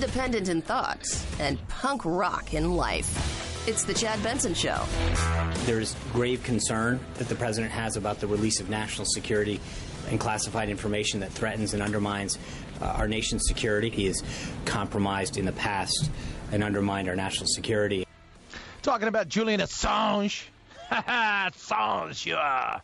independent in thought, and punk rock in life. It's the Chad Benson Show. There's grave concern that the president has about the release of national security and classified information that threatens and undermines our nation's security. He has compromised in the past and undermined our national security. Talking about Julian Assange. Assange, you are.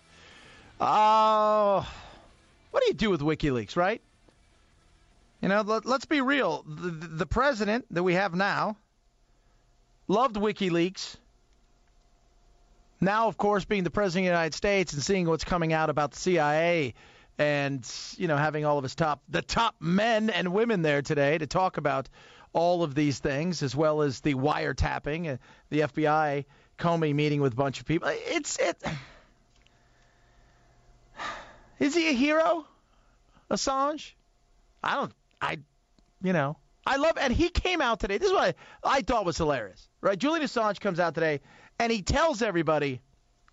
What do you do with WikiLeaks, right? You know, let's be real. The president that we have now loved WikiLeaks. Now, of course, being the president of the United States and seeing what's coming out about the CIA and, you know, having all of his top men and women there today to talk about all of these things, as well as the wiretapping, the FBI, Comey meeting with a bunch of people. Is he a hero, Assange? I love, and he came out today. This is what I thought was hilarious, right? Julian Assange comes out today, and he tells everybody,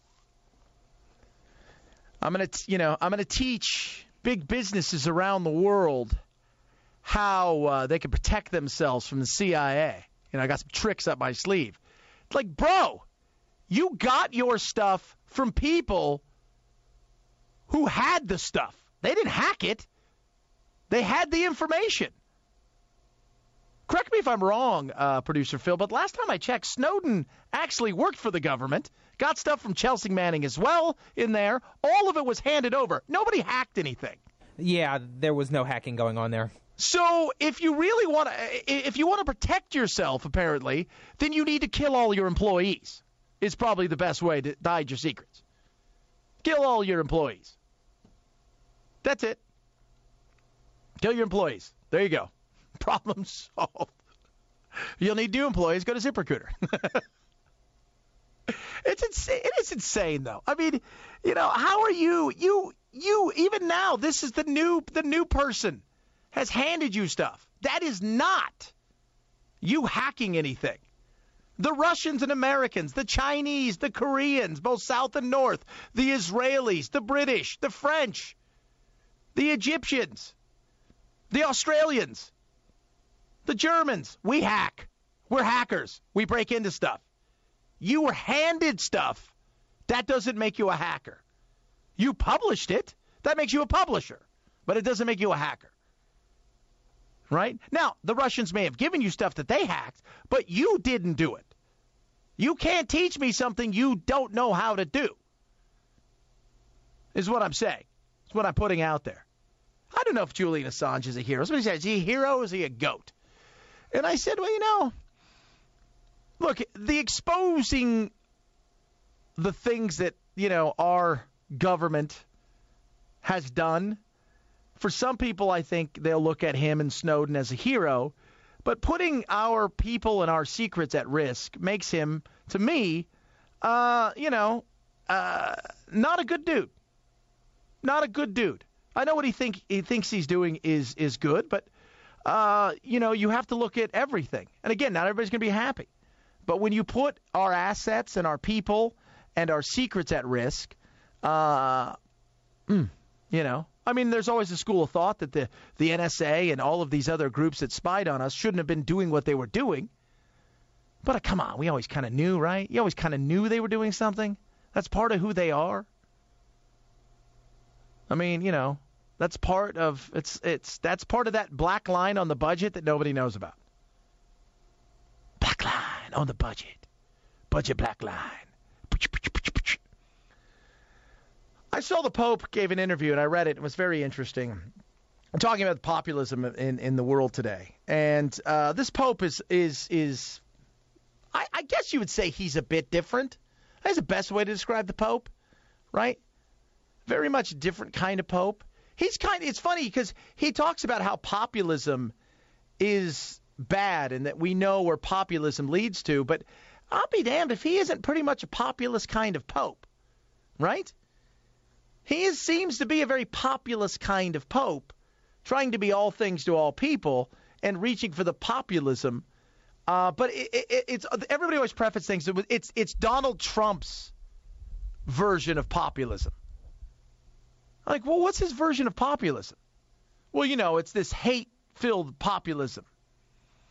I'm going to teach big businesses around the world how they can protect themselves from the CIA. You know, I got some tricks up my sleeve. It's like, bro, you got your stuff from people who had the stuff. They didn't hack it. They had the information. Correct me if I'm wrong, Producer Phil, but last time I checked, Snowden actually worked for the government, got stuff from Chelsea Manning as well in there. All of it was handed over. Nobody hacked anything. Yeah, there was no hacking going on there. So if you really want to protect yourself, apparently, then you need to kill all your employees. It's probably the best way to hide your secrets. Kill all your employees. That's it. Kill your employees. There you go. Problem solved. You'll need new employees. Go to ZipRecruiter. It's insane. It is insane, though. I mean, you know, how are you even now? This is the new person has handed you stuff. That is not you hacking anything. The Russians and Americans, the Chinese, the Koreans, both South and North, the Israelis, the British, the French, the Egyptians, the Australians, the Germans. We hack. We're hackers. We break into stuff. You were handed stuff. That doesn't make you a hacker. You published it. That makes you a publisher. But it doesn't make you a hacker. Right? Now, the Russians may have given you stuff that they hacked, but you didn't do it. You can't teach me something you don't know how to do, is what I'm saying. It's what I'm putting out there. I don't know if Julian Assange is a hero. Somebody said, is he a hero or is he a goat? And I said, well, you know, look, the exposing the things that, you know, our government has done, for some people, I think they'll look at him and Snowden as a hero. But putting our people and our secrets at risk makes him, to me, not a good dude. Not a good dude. I know what he thinks he's doing is good, but, you have to look at everything. And again, not everybody's going to be happy. But when you put our assets and our people and our secrets at risk, I mean, there's always a school of thought that the NSA and all of these other groups that spied on us shouldn't have been doing what they were doing. But come on, we always kind of knew, right? You always kind of knew they were doing something. That's part of who they are. I mean, you know, that's part of that's part of that black line on the budget that nobody knows about. Black line on the budget. Budget black line. I saw the Pope gave an interview, and I read it. It was very interesting. I'm talking about populism in the world today. And this Pope is I guess you would say he's a bit different. That's the best way to describe the Pope, right? Very much a different kind of Pope. It's funny because he talks about how populism is bad and that we know where populism leads to, but I'll be damned if he isn't pretty much a populist kind of Pope, right? He seems to be a very populist kind of Pope, trying to be all things to all people and reaching for the populism. But it's everybody always prefaces things. It's Donald Trump's version of populism. Like, well, what's his version of populism? Well, you know, it's this hate-filled populism.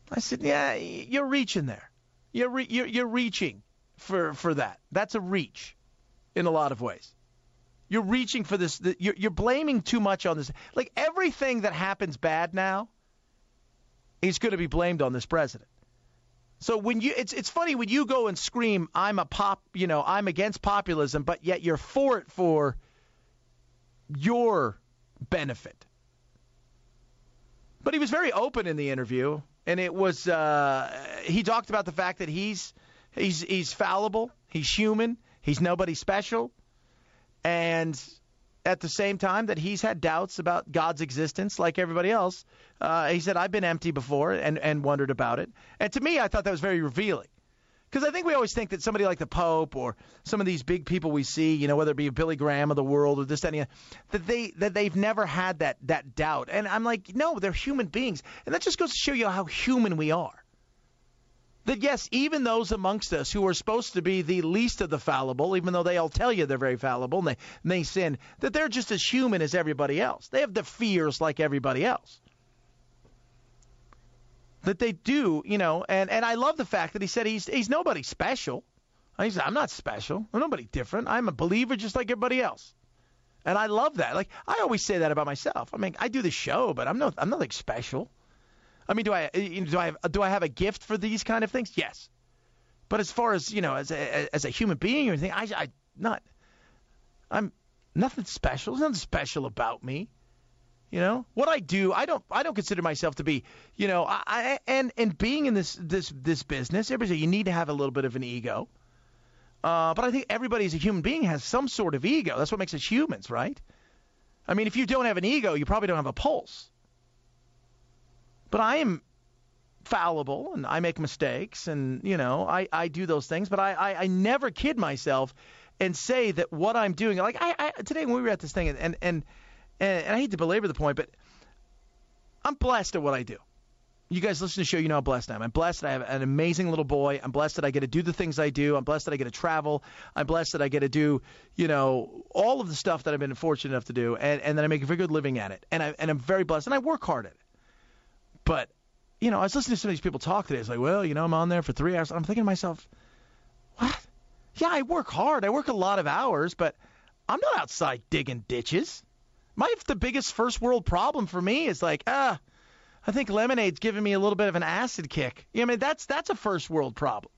I said, yeah, you're reaching there. You're reaching for that. That's a reach in a lot of ways. You're reaching for this. You're blaming too much on this. Like everything that happens bad now is going to be blamed on this president. So when it's funny when you go and scream, I'm against populism, but yet you're for it for your benefit. But he was very open in the interview, and it was he talked about the fact that he's fallible, he's human, he's nobody special, and at the same time that he's had doubts about God's existence like everybody else. He said, I've been empty before and wondered about it. And to me, I thought that was very revealing. Because I think we always think that somebody like the Pope or some of these big people we see, whether it be Billy Graham of the world or this, that, and that they've never had that doubt. And I'm like, no, they're human beings. And that just goes to show you how human we are. That, yes, even those amongst us who are supposed to be the least of the fallible, even though they all tell you they're very fallible and they sin, that they're just as human as everybody else. They have the fears like everybody else. That they do, and I love the fact that he said he's nobody special. He said, I'm not special. I'm nobody different. I'm a believer just like everybody else. And I love that. Like, I always say that about myself. I mean, I do the show, but I'm nothing special. I mean, do I have a gift for these kind of things? Yes. But as far as, as a human being or anything, I'm nothing special. There's nothing special about me. What I do, I don't consider myself to be, and being in this business, everybody says you need to have a little bit of an ego. But I think everybody as a human being has some sort of ego. That's what makes us humans, right? I mean, if you don't have an ego, you probably don't have a pulse. But I am fallible, and I make mistakes, and, I do those things. But I never kid myself and say that what I'm doing, like today when we were at this thing, and I hate to belabor the point, but I'm blessed at what I do. You guys listen to the show, you know how blessed I am. I'm blessed that I have an amazing little boy. I'm blessed that I get to do the things I do. I'm blessed that I get to travel. I'm blessed that I get to do, all of the stuff that I've been fortunate enough to do, and that I make a very good living at it. And I'm very blessed, and I work hard at it. But, I was listening to some of these people talk today. It's like, well, I'm on there for 3 hours. I'm thinking to myself, what? Yeah, I work hard. I work a lot of hours, but I'm not outside digging ditches. The biggest first world problem for me is like, I think lemonade's giving me a little bit of an acid kick. I mean, that's a first world problem.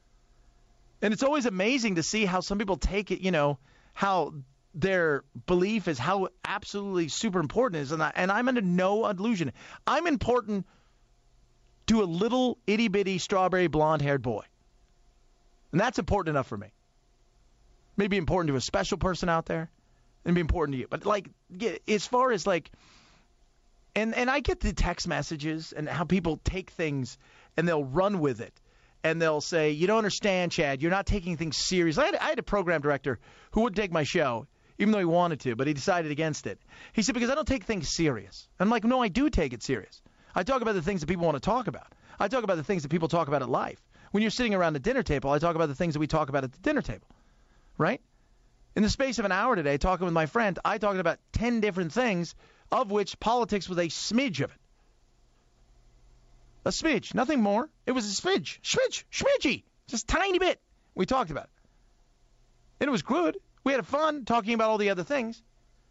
And it's always amazing to see how some people take it, how their belief is how absolutely super important it is. And I'm under no illusion. I'm important to a little itty-bitty strawberry blonde-haired boy. And that's important enough for me. Maybe important to a special person out there. And be important to you. But, as far as, and I get the text messages and how people take things and they'll run with it. And they'll say, you don't understand, Chad. You're not taking things serious. I had a program director who wouldn't take my show, even though he wanted to, but he decided against it. He said, because I don't take things serious. I'm like, no, I do take it serious. I talk about the things that people want to talk about. I talk about the things that people talk about at life. When you're sitting around the dinner table, I talk about the things that we talk about at the dinner table. Right? In the space of an hour today, talking with my friend, I talked about 10 different things, of which politics was a smidge of it. A smidge, nothing more. It was a smidgey, just a tiny bit. We talked about it. And it was good. We had fun talking about all the other things.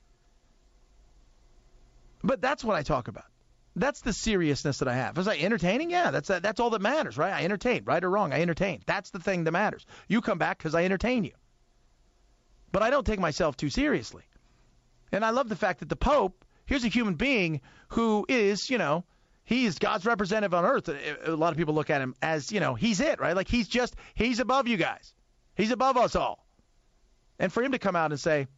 But that's what I talk about. That's the seriousness that I have. Was I entertaining? Yeah, that's all that matters, right? I entertain, right or wrong, I entertain. That's the thing that matters. You come back because I entertain you. But I don't take myself too seriously. And I love the fact that the Pope, here's a human being who is, he is God's representative on earth. A lot of people look at him as, he's it, right? Like he's above you guys. He's above us all. And for him to come out and say,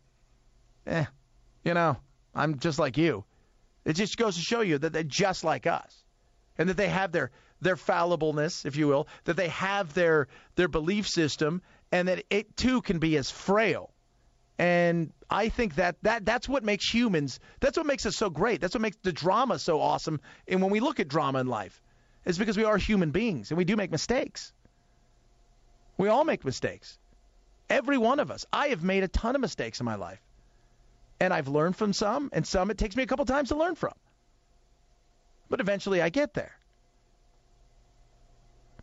I'm just like you. It just goes to show you that they're just like us. And that they have their fallibleness, if you will, that they have their belief system, and that it too can be as frail. And I think that's what makes humans, that's what makes us so great. That's what makes the drama so awesome. And when we look at drama in life, it's because we are human beings and we do make mistakes. We all make mistakes. Every one of us. I have made a ton of mistakes in my life. And I've learned from some, and some it takes me a couple times to learn from. But eventually I get there.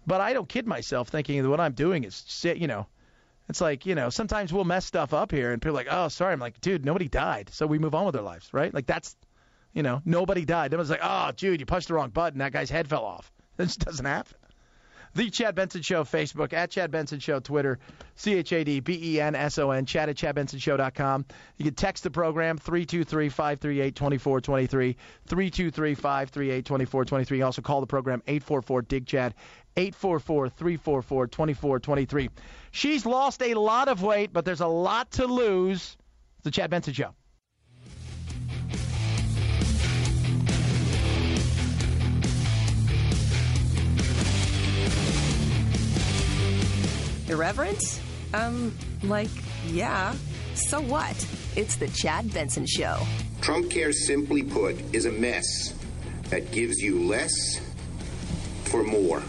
But I don't kid myself thinking that what I'm doing is, it's like, sometimes we'll mess stuff up here and people are like, oh, sorry. I'm like, dude, nobody died. So we move on with our lives, right? Like that's, nobody died. Everyone's like, oh, Jude, you punched the wrong button. That guy's head fell off. That just doesn't happen. The Chad Benson Show, Facebook, at Chad Benson Show, Twitter, ChadBenson, chat at ChadBensonShow.com. You can text the program, 323-538-2423, 323-538-2423. You also call the program, 844-DIG-CHAD, 844-344-2423. She's lost a lot of weight, but there's a lot to lose. It's the Chad Benson Show. Irreverent? Yeah. So what? It's the Chad Benson Show. Trump Care, simply put, is a mess that gives you less for more.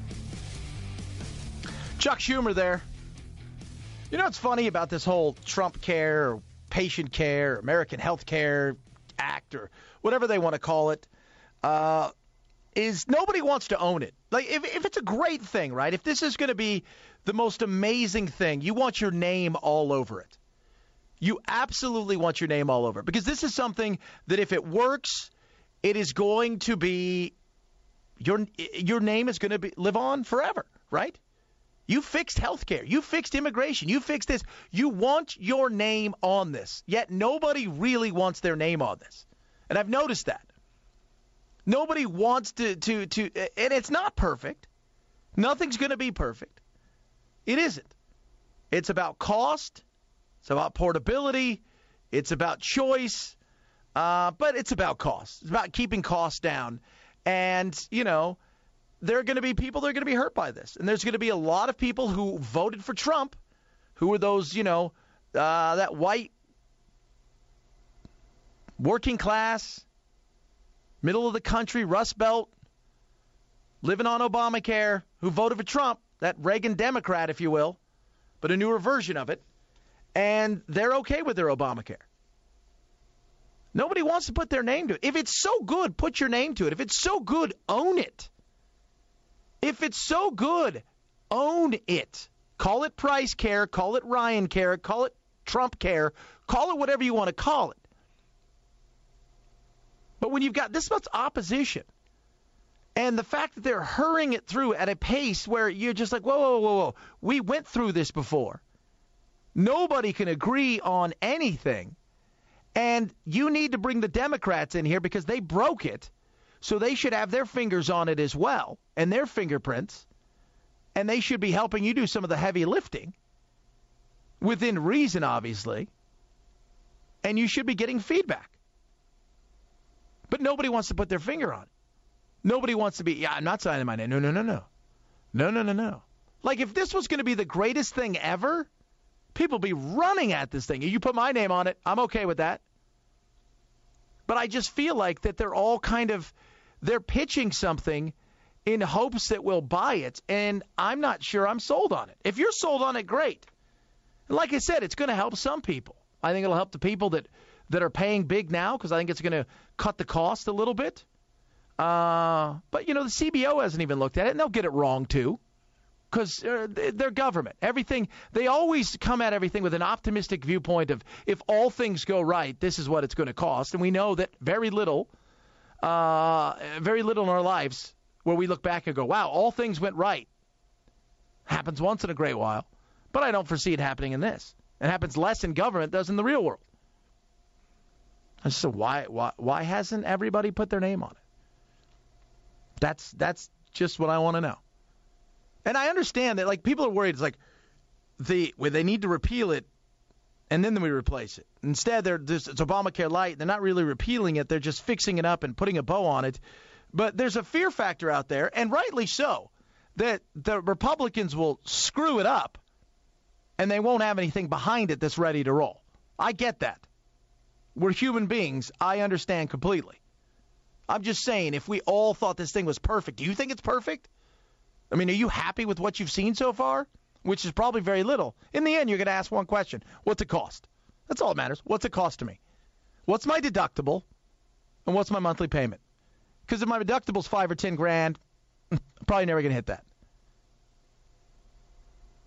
Chuck Schumer there. You know what's funny about this whole Trump Care or Patient Care, American Health Care Act, or whatever they want to call it, is nobody wants to own it. Like, if it's a great thing, right? If this is going to be the most amazing thing, you want your name all over it. You absolutely want your name all over it. Because this is something that if it works, it is going to be, your name is going to live on forever, right? You fixed healthcare. You fixed immigration. You fixed this. You want your name on this. Yet nobody really wants their name on this. And I've noticed that. Nobody wants to and it's not perfect. Nothing's going to be perfect. It isn't. It's about cost. It's about portability. It's about choice. But it's about cost. It's about keeping costs down. And, there are going to be people that are going to be hurt by this. And there's going to be a lot of people who voted for Trump, who are those, that white, working class, middle of the country, Rust Belt, living on Obamacare, who voted for Trump, that Reagan Democrat, if you will, but a newer version of it, and they're okay with their Obamacare. Nobody wants to put their name to it. If it's so good, put your name to it. If it's so good, own it. If it's so good, own it. Call it Price Care, call it Ryan Care, call it Trump Care, call it whatever you want to call it. But when you've got this much opposition, and the fact that they're hurrying it through at a pace where you're just like, whoa, we went through this before. Nobody can agree on anything. And you need to bring the Democrats in here because they broke it. So they should have their fingers on it as well, and their fingerprints. And they should be helping you do some of the heavy lifting. Within reason, obviously. And you should be getting feedback. But nobody wants to put their finger on it. Nobody wants to be, I'm not signing my name. No. No. Like, if this was going to be the greatest thing ever, people be running at this thing. You put my name on it, I'm okay with that. But I just feel like that they're all they're pitching something in hopes that we'll buy it, and I'm not sure I'm sold on it. If you're sold on it, great. And like I said, it's going to help some people. I think it'll help the people that are paying big now, because I think it's going to cut the cost a little bit. But, the CBO hasn't even looked at it, and they'll get it wrong, too, because they're government. Everything, they always come at everything with an optimistic viewpoint of if all things go right, this is what it's going to cost. And we know that very little in our lives where we look back and go, wow, all things went right. Happens once in a great while. But I don't foresee it happening in this. It happens less in government than it does in the real world. So why hasn't everybody put their name on it? That's just what I want to know. And I understand that, people are worried. It's like they need to repeal it, and then we replace it. Instead, it's Obamacare Light. They're not really repealing it. They're just fixing it up and putting a bow on it. But there's a fear factor out there, and rightly so, that the Republicans will screw it up, and they won't have anything behind it that's ready to roll. I get that. We're human beings. I understand completely. I'm just saying, if we all thought this thing was perfect, do you think it's perfect? I mean, are you happy with what you've seen so far? Which is probably very little. In the end, you're going to ask one question. What's it cost? That's all that matters. What's it cost to me? What's my deductible? And what's my monthly payment? Because if my deductible's $5 or $10 grand, I'm probably never going to hit that.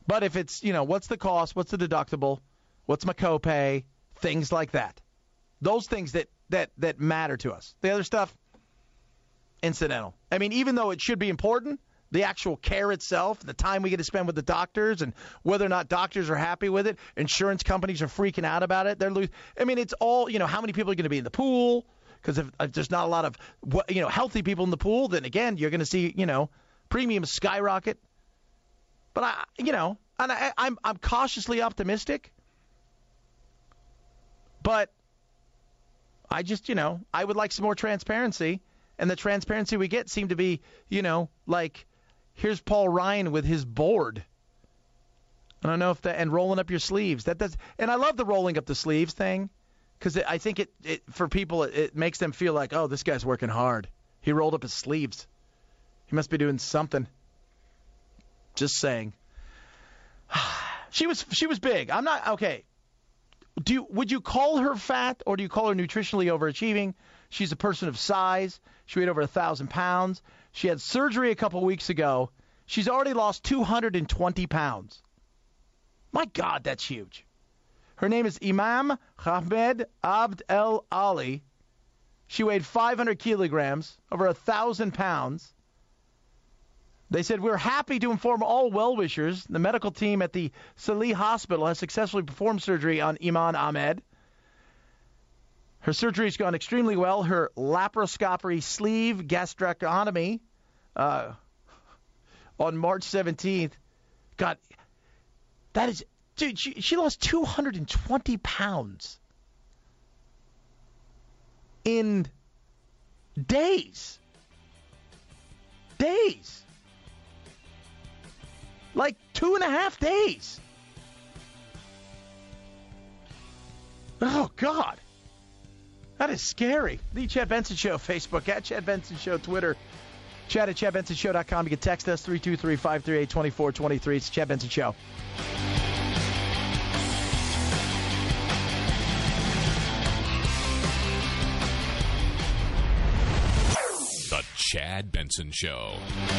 But if it's, what's the cost, what's the deductible, what's my copay, things like that. Those things that matter to us. The other stuff, incidental. I mean, even though it should be important, the actual care itself, the time we get to spend with the doctors, and whether or not doctors are happy with it, insurance companies are freaking out about it. It's all, how many people are going to be in the pool? Because if there's not a lot of, healthy people in the pool, then again, you're going to see, premiums skyrocket. But I'm cautiously optimistic. But I just, I would like some more transparency. And the transparency we get seemed to be, like, here's Paul Ryan with his board. I don't know if that, and rolling up your sleeves. And I love the rolling up the sleeves thing, because I think it for people, it makes them feel like, oh, this guy's working hard. He rolled up his sleeves. He must be doing something. Just saying. She was big. I'm not, okay. Would you call her fat, or do you call her nutritionally overachieving? She's a person of size. She weighed over 1,000 pounds. She had surgery a couple weeks ago. She's already lost 220 pounds. My God, that's huge. Her name is Imam Ahmed Abd El Ali. She weighed 500 kilograms, over 1,000 pounds. They said, we're happy to inform all well-wishers the medical team at the Salih Hospital has successfully performed surgery on Iman Ahmed. Her surgery has gone extremely well. Her laparoscopy sleeve gastrectomy on March 17th. God, that is, dude, she lost 220 pounds in days. Like 2.5 days. Oh, God. That is scary. The Chad Benson Show, Facebook, at Chad Benson Show, Twitter, chat at ChadBensonShow.com. You can text us, 323-538-2423. It's Chad Benson Show. The Chad Benson Show.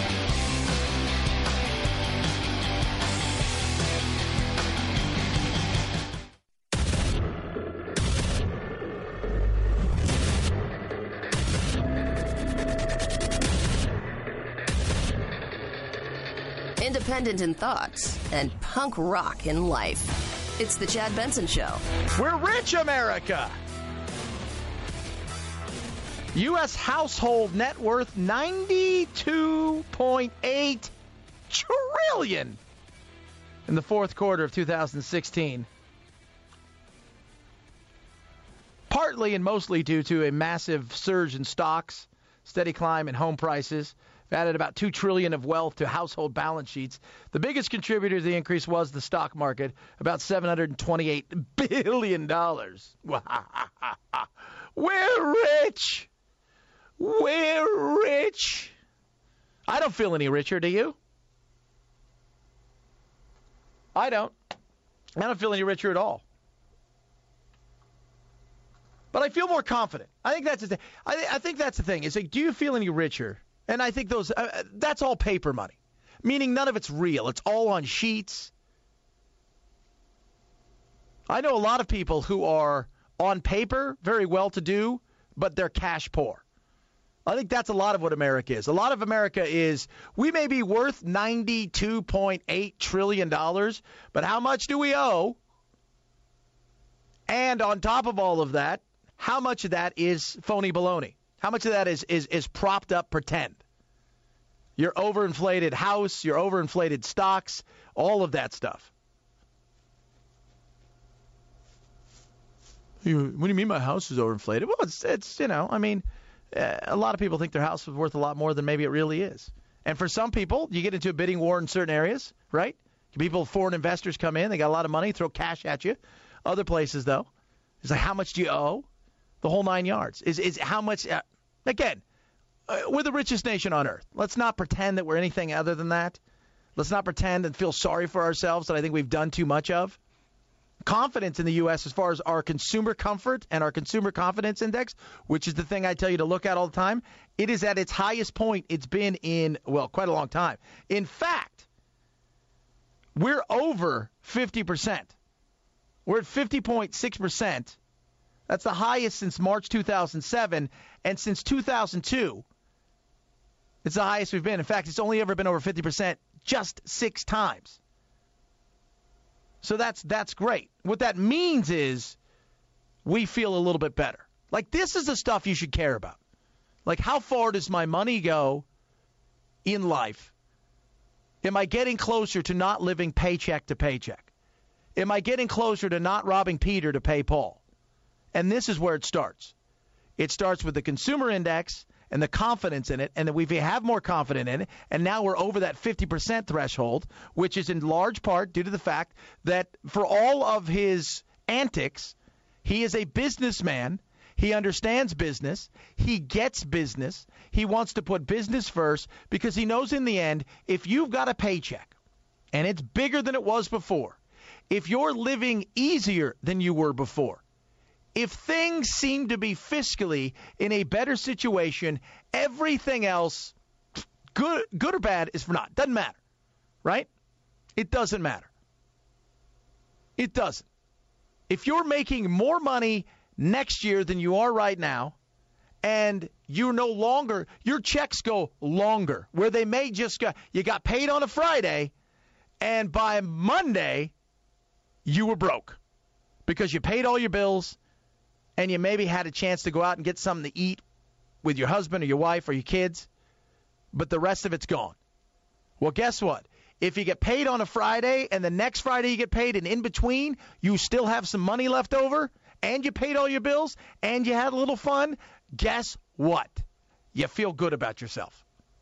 Independent in thoughts and punk rock in life. It's the Chad Benson Show. We're rich, America. U.S. household net worth $92.8 trillion in the fourth quarter of 2016. Partly and mostly due to a massive surge in stocks, steady climb in home prices. We've added about $2 trillion of wealth to household balance sheets. The biggest contributor to the increase was the stock market, about $728 billion. We're rich. We're rich. I don't feel any richer, do you? I don't feel any richer at all. But I feel more confident. I think that's the thing. I think that's the thing. Is like, do you feel any richer? And I think that's all paper money, meaning none of it's real. It's all on sheets. I know a lot of people who are on paper very well-to-do, but they're cash poor. I think that's a lot of what America is. A lot of America is, we may be worth $92.8 trillion, but how much do we owe? And on top of all of that, how much of that is phony baloney? How much of that is propped up pretend? Your overinflated house, your overinflated stocks, all of that stuff. What do you mean my house is overinflated? Well, it's a lot of people think their house is worth a lot more than maybe it really is. And for some people, you get into a bidding war in certain areas, right? Foreign investors come in, they got a lot of money, throw cash at you. Other places, though, it's like, how much do you owe? The whole 9 yards. Is how much, again, we're the richest nation on earth. Let's not pretend that we're anything other than that. Let's not pretend and feel sorry for ourselves that I think we've done too much of. Confidence in the U.S. as far as our consumer comfort and our consumer confidence index, which is the thing I tell you to look at all the time, it is at its highest point it's been in, well, quite a long time. In fact, We're over 50%. We're at 50.6%. That's the highest since March 2007. And since 2002, it's the highest we've been. In fact, it's only ever been over 50% just 6 times. So that's great. What that means is we feel a little bit better. Like, this is the stuff you should care about. Like, how far does my money go in life? Am I getting closer to not living paycheck to paycheck? Am I getting closer to not robbing Peter to pay Paul? And this is where it starts. It starts with the consumer index and the confidence in it, and that we have more confidence in it, and now we're over that 50% threshold, which is in large part due to the fact that for all of his antics, he is a businessman. He understands business. He gets business. He wants to put business first because he knows in the end, if you've got a paycheck and it's bigger than it was before, if you're living easier than you were before, if things seem to be fiscally in a better situation, everything else, good or bad, is for naught. Doesn't matter, right? It doesn't matter. It doesn't. If you're making more money next year than you are right now, and you're no longer, your checks go longer, where they may just go, you got paid on a Friday, and by Monday, you were broke because you paid all your bills, and you maybe had a chance to go out and get something to eat with your husband or your wife or your kids, but the rest of it's gone. Well, guess what? If you get paid on a Friday and the next Friday you get paid, and in between you still have some money left over, and you paid all your bills, and you had a little fun, guess what? You feel good about yourself.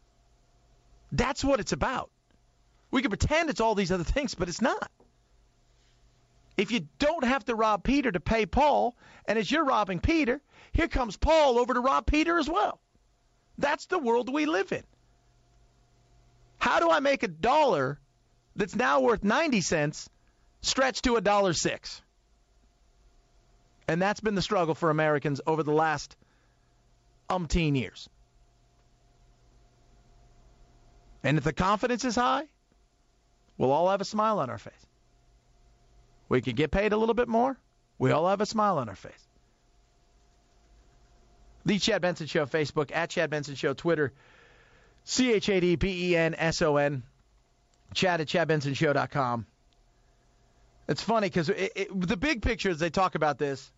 That's what it's about. We can pretend it's all these other things, but it's not. If you don't have to rob Peter to pay Paul, and as you're robbing Peter, here comes Paul over to rob Peter as well. That's the world we live in. How do I make $1 that's now worth 90 cents stretch to $1.06? And that's been the struggle for Americans over the last umpteen years. And if the confidence is high, we'll all have a smile on our face. We could get paid a little bit more. We all have a smile on our face. The Chad Benson Show, Facebook, at Chad Benson Show, Twitter, ChadBenson, Chad at ChadBensonShow.com. It's funny because the big picture as they talk about this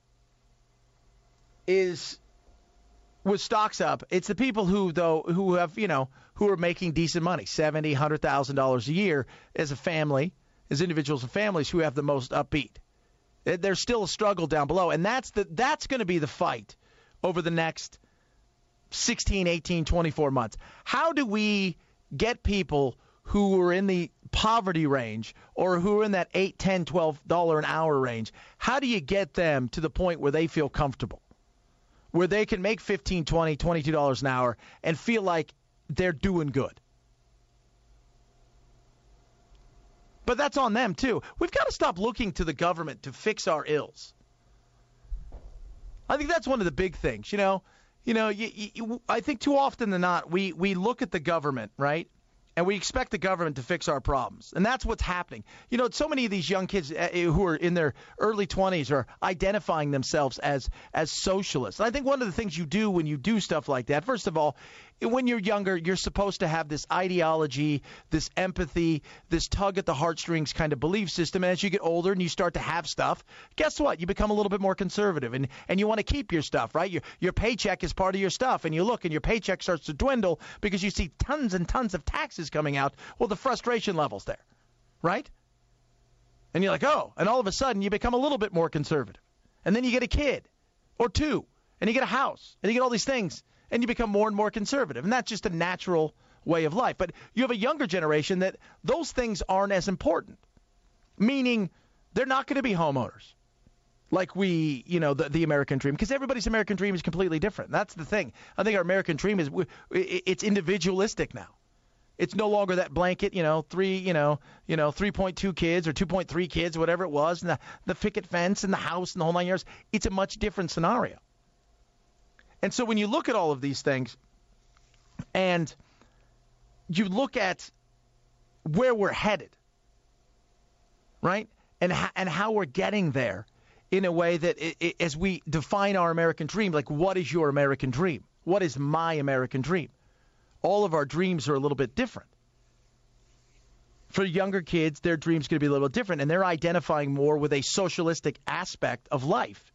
is with stocks up. It's the people who are making decent money, $70,000, $100,000 a year as a family, as individuals and families who have the most upbeat. There's still a struggle down below, and that's going to be the fight over the next 16, 18, 24 months. How do we get people who are in the poverty range or who are in that $8, $10, $12 an hour range? How do you get them to the point where they feel comfortable, where they can make $15, $20, $22 an hour and feel like they're doing good? But that's on them, too. We've got to stop looking to the government to fix our ills. I think that's one of the big things. I think too often than not, we look at the government, right, and we expect the government to fix our problems. And that's what's happening. So many of these young kids who are in their early 20s are identifying themselves as socialists. And I think one of the things you do when you do stuff like that, first of all, when you're younger, you're supposed to have this ideology, this empathy, this tug at the heartstrings kind of belief system. And as you get older and you start to have stuff, guess what? You become a little bit more conservative, and you want to keep your stuff, right? Your paycheck is part of your stuff, and you look and your paycheck starts to dwindle because you see tons and tons of taxes coming out. Well, the frustration level's there, right? And you're like, oh, and all of a sudden you become a little bit more conservative. And then you get a kid or two, and you get a house, and you get all these things. And you become more and more conservative. And that's just a natural way of life. But you have a younger generation that those things aren't as important, meaning they're not going to be homeowners like the American dream, because everybody's American dream is completely different. That's the thing. I think our American dream it's individualistic now. It's no longer that blanket, 3.2 kids or 2.3 kids, whatever it was, and the picket fence and the house and the whole 9 years. It's a much different scenario. And so when you look at all of these things and you look at where we're headed, right? And how we're getting there in a way that as we define our American dream, like what is your American dream? What is my American dream? All of our dreams are a little bit different. For younger kids, their dream's going to be a little different, and they're identifying more with a socialistic aspect of life,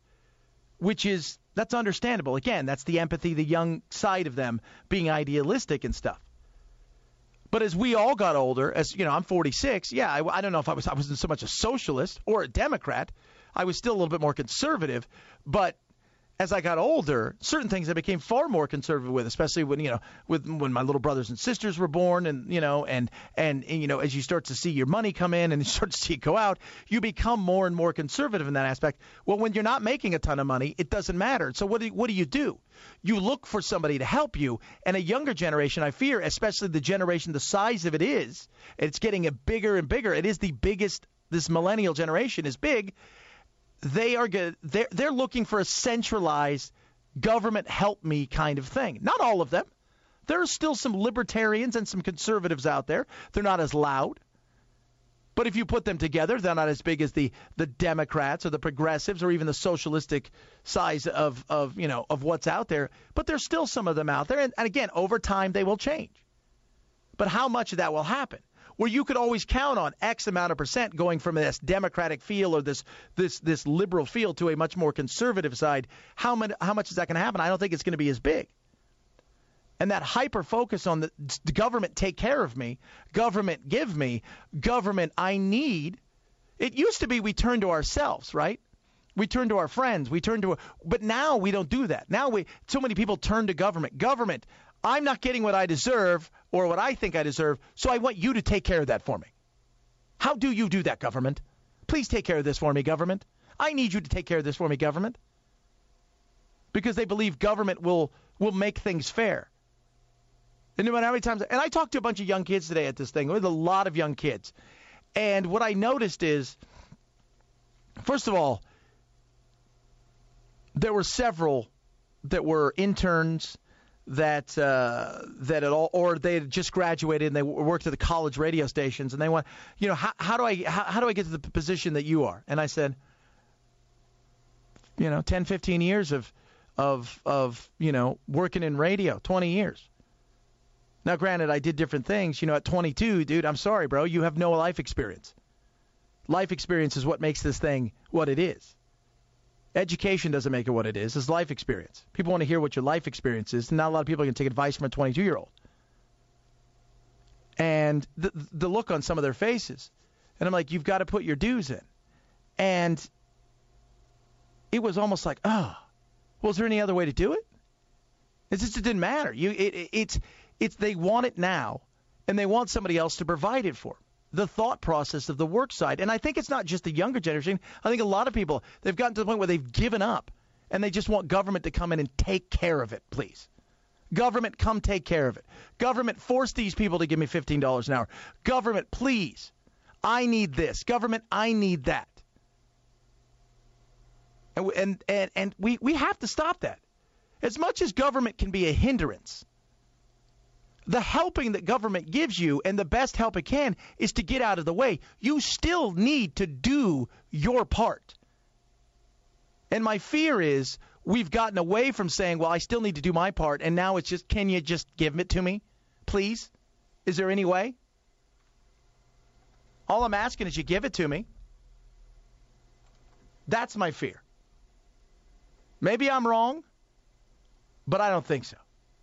that's understandable. Again, that's the empathy, the young side of them being idealistic and stuff. But as we all got older, I'm 46, I don't know if I wasn't so much a socialist or a Democrat. I was still a little bit more conservative, but as I got older, certain things I became far more conservative with, especially when my little brothers and sisters were born, and as you start to see your money come in and you start to see it go out, you become more and more conservative in that aspect. Well, when you're not making a ton of money, it doesn't matter. So what do you do? You look for somebody to help you, and a younger generation, I fear, especially the generation the size of it is, it's getting bigger and bigger. It is the biggest. This millennial generation is big. They're looking for a centralized government help me kind of thing. Not all of them. There are still some libertarians and some conservatives out there. They're not as loud. But if you put them together, they're not as big as the Democrats or the progressives or even the socialistic size of what's out there. But there's still some of them out there. And again, over time, they will change. But how much of that will happen? Where you could always count on X amount of percent going from this Democratic feel or this liberal feel to a much more conservative side. How much is that going to happen? I don't think it's going to be as big. And that hyper focus on the government take care of me, government give me, government I need. It used to be we turn to ourselves, right? We turn to our friends. But now we don't do that. Now so many people turn to government. Government, I'm not getting what I deserve or what I think I deserve, so I want you to take care of that for me. How do you do that, government? Please take care of this for me, government. I need you to take care of this for me, government. Because they believe government will make things fair. And no matter how many times, and I talked to a bunch of young kids today at this thing, with a lot of young kids. And what I noticed is, first of all, there were several that were interns that had all, or they had just graduated and they worked at the college radio stations, and they want, how do I get to the position that you are? And I said, 10, 15 years of working in radio, 20 years. Now, granted, I did different things. At 22, dude, I'm sorry, bro, you have no life experience. Life experience is what makes this thing what it is. Education doesn't make it what it is. It's life experience. People want to hear what your life experience is. Not a lot of people can take advice from a 22-year-old. And the look on some of their faces. And I'm like, you've got to put your dues in. And it was almost like, well, is there any other way to do it? It didn't matter. It's they want it now, and they want somebody else to provide it for them. The thought process of the work side. And I think it's not just the younger generation. I think a lot of people, they've gotten to the point where they've given up, and they just want government to come in and take care of it, please. Government, come take care of it. Government, force these people to give me $15 an hour. Government, please. I need this. Government, I need that. And we have to stop that. As much as government can be a hindrance, the helping that government gives you, and the best help it can, is to get out of the way. You still need to do your part. And my fear is we've gotten away from saying, well, I still need to do my part, and now it's just, can you just give it to me, please? Is there any way? All I'm asking is you give it to me. That's my fear. Maybe I'm wrong, but I don't think so.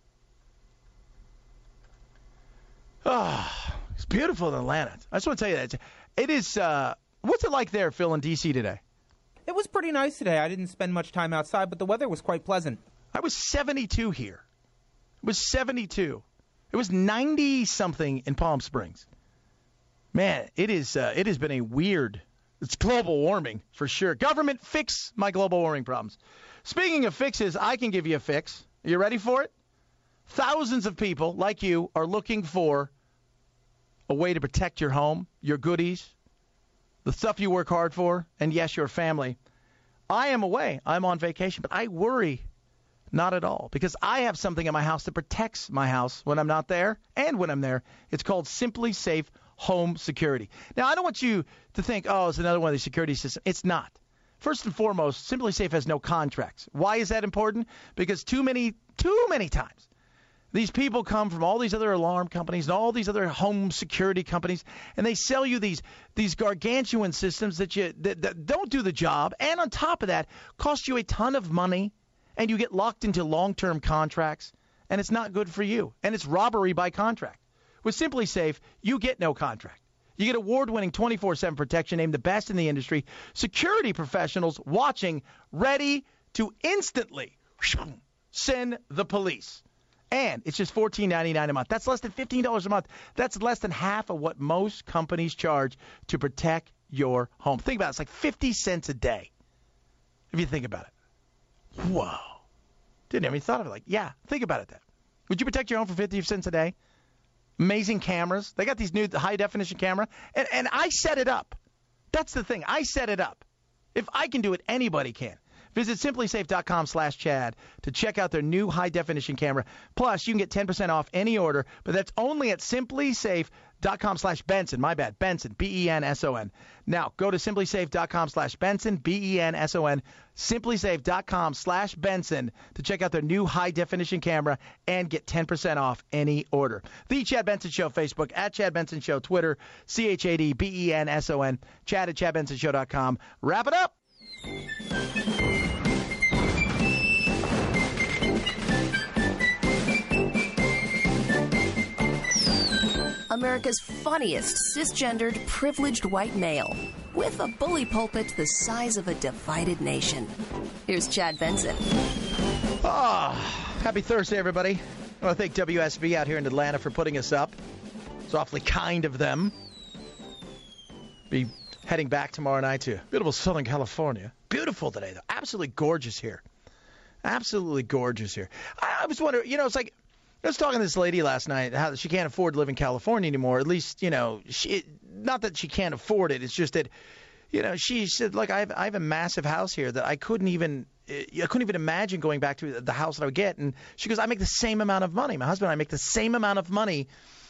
It's beautiful in Atlanta. I just want to tell you that. It is, what's it like there, Phil, in D.C. today? It was pretty nice today. I didn't spend much time outside, but the weather was quite pleasant. I was 72 here. It was 72. It was 90-something in Palm Springs. Man, it has been a weird, it's global warming for sure. Government, fix my global warming problems. Speaking of fixes, I can give you a fix. Are you ready for it? Thousands of people like you are looking for a way to protect your home, your goodies, the stuff you work hard for, and yes, your family. I am away. I'm on vacation, but I worry not at all because I have something in my house that protects my house when I'm not there and when I'm there. It's called Simply Safe home security. Now, I don't want you to think, oh, it's another one of these security systems. It's not. First and foremost, SimpliSafe has no contracts. Why is that important? Because too many times, these people come from all these other alarm companies and all these other home security companies, and they sell you these gargantuan systems that don't do the job, and on top of that, cost you a ton of money, and you get locked into long-term contracts, and it's not good for you, and it's robbery by contract. With SimpliSafe, you get no contract. You get award-winning 24/7 protection, named the best in the industry, security professionals watching, ready to instantly send the police. And it's just $14.99 a month. That's less than $15 a month. That's less than half of what most companies charge to protect your home. Think about it. It's like 50 cents a day, if you think about it. Whoa. Didn't have any thought of it. Like, yeah, think about it then. Would you protect your home for 50 cents a day? Amazing cameras. They got these new high-definition camera, and I set it up. That's the thing. I set it up. If I can do it, anybody can. Visit SimpliSafe.com/Chad to check out their new high-definition camera. Plus, you can get 10% off any order, but that's only at SimpliSafe.com/Benson. My bad, Benson, B-E-N-S-O-N. Now, go to SimpliSafe.com/Benson, B-E-N-S-O-N, SimpliSafe.com/Benson to check out their new high-definition camera and get 10% off any order. The Chad Benson Show, Facebook, at Chad Benson Show, Twitter, CHADBENSON, Chad at ChadBensonShow.com. Wrap it up. America's funniest cisgendered, privileged white male with a bully pulpit the size of a divided nation. Here's Chad Benson. Happy Thursday, everybody. I want to thank WSB out here in Atlanta for putting us up. It's awfully kind of them. Be heading back tomorrow night to beautiful Southern California. Beautiful today, though. Absolutely gorgeous here. Absolutely gorgeous here. I was wondering, it's like, I was talking to this lady last night, how she can't afford to live in California anymore. At least, not that she can't afford it. It's just that, she said, look, I have a massive house here that I couldn't even imagine going back to the house that I would get. And she goes, I make the same amount of money. My husband and I make the same amount of money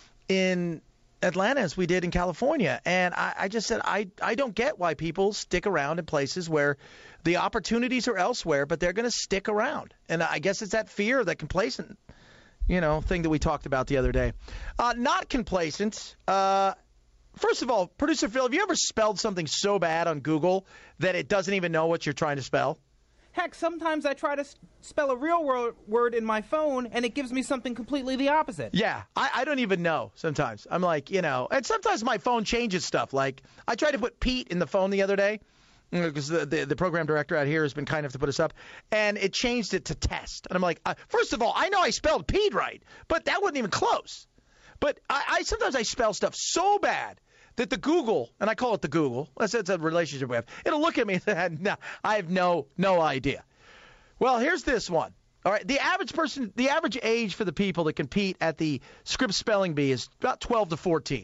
in Atlanta as we did in California. And I just said, I don't get why people stick around in places where the opportunities are elsewhere, but they're going to stick around. And I guess it's that fear, that complacent thing that we talked about the other day. Not complacent. First of all, Producer Phil, have you ever spelled something so bad on Google that it doesn't even know what you're trying to spell? Heck, sometimes I try to spell a real word in my phone, and it gives me something completely the opposite. Yeah, I don't even know sometimes. I'm like, and sometimes my phone changes stuff. Like, I tried to put Pete in the phone the other day, because the program director out here has been kind enough to put us up, and it changed it to test. And I'm like, first of all, I know I spelled Pete right, but that wasn't even close. But sometimes I spell stuff so bad that the Google, and I call it the Google, that's a relationship we have, it'll look at me and say, no, I have no idea. Well, here's this one. All right, the average age for the people that compete at the Scripps Spelling Bee is about 12 to 14.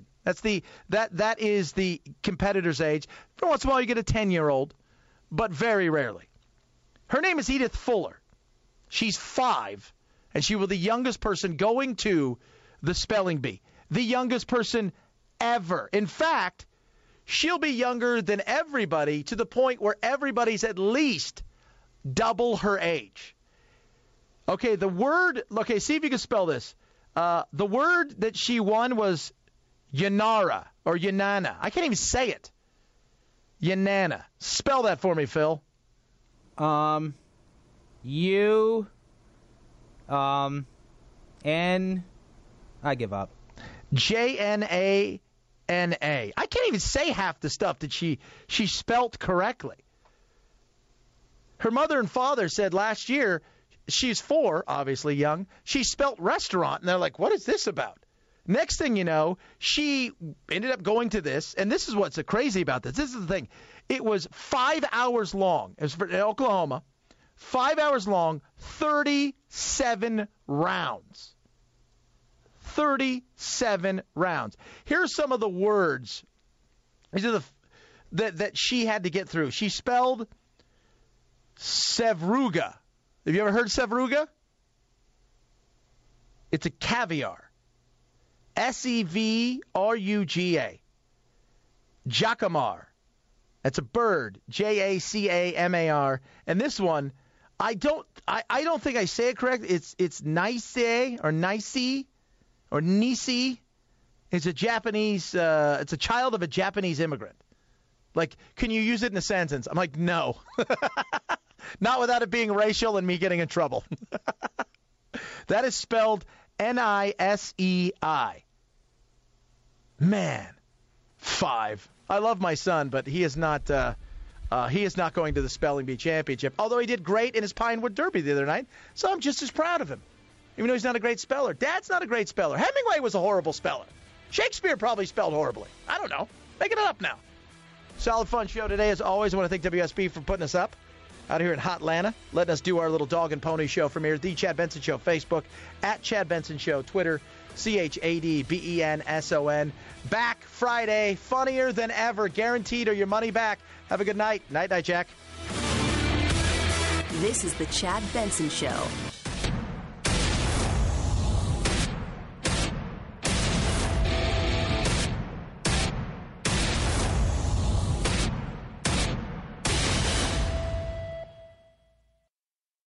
That is the competitor's age. Every once in a while you get a 10-year-old, but very rarely. Her name is Edith Fuller. She's 5, and she was the youngest person going to the spelling bee. The youngest person ever. In fact, she'll be younger than everybody to the point where everybody's at least double her age. Okay, see if you can spell this. The word that she won was Yanara or Yanana. I can't even say it. Yanana. Spell that for me, Phil. N. I give up. Jana. I can't even say half the stuff that she spelt correctly. Her mother and father said last year, she's 4, obviously young, she spelt restaurant, and they're like, what is this about? Next thing you know, she ended up going to this, and this is what's crazy about this. This is the thing. It was 5 hours long. It was in Oklahoma. 5 hours long, 37 rounds. 37 rounds. Here's some of the words. These are that she had to get through. She spelled Sevruga. Have you ever heard Sevruga? It's a caviar. Sevruga. Jacamar. That's a bird. Jacamar. And this one, I don't think I say it correct. It's Nice or Nice or Nisi. It's a Japanese. It's a child of a Japanese immigrant. Like, can you use it in a sentence? I'm like, no. Not without it being racial and me getting in trouble. That is spelled Nisei. Man, 5. I love my son, but he is not. He is not going to the Spelling Bee Championship. Although he did great in his Pinewood Derby the other night, so I'm just as proud of him. Even though he's not a great speller. Dad's not a great speller. Hemingway was a horrible speller. Shakespeare probably spelled horribly. I don't know. Making it up now. Solid fun show today. As always, I want to thank WSB for putting us up out here in Hot Atlanta, letting us do our little dog and pony show from here. The Chad Benson Show, Facebook, at Chad Benson Show, Twitter, ChadBenson. Back Friday, funnier than ever, guaranteed or your money back. Have a good night. Night, Jack. This is the Chad Benson Show.